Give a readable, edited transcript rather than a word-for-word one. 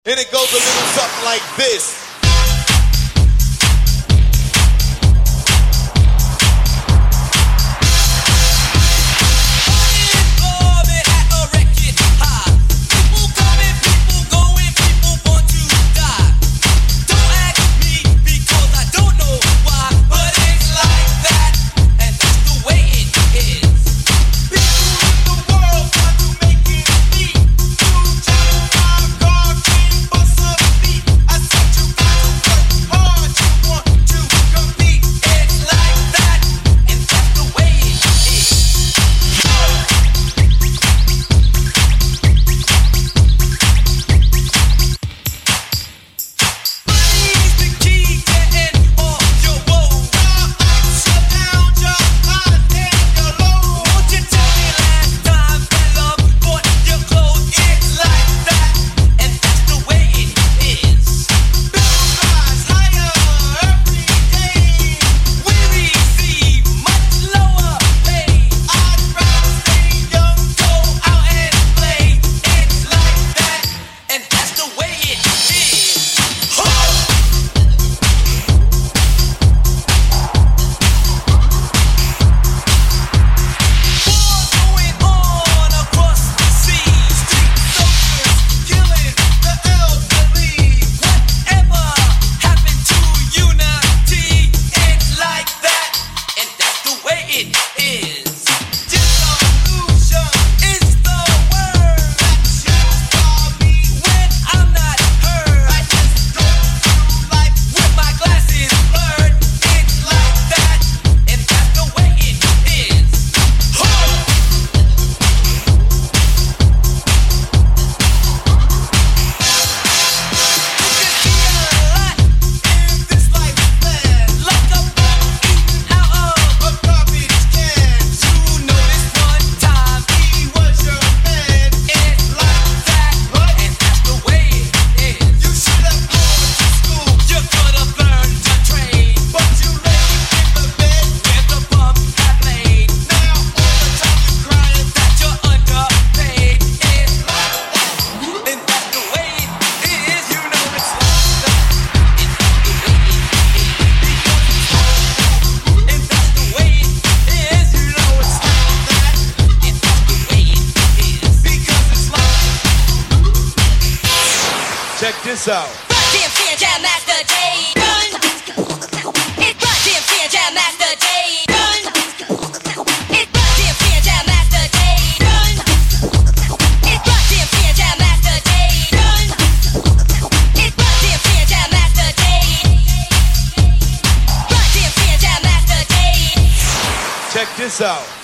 And it goes a little something like this. Check this out. Run DMC and Jam Master Jay. Run. It's Run DMC and Jam Master Jay. Run. It's Run DMC and Jam Master Jay. Run. It's Run DMC and Jam Master Jay. Run. It's Run DMC and Jam Master Jay. Run DMC and Jam Master Jay. Check this out.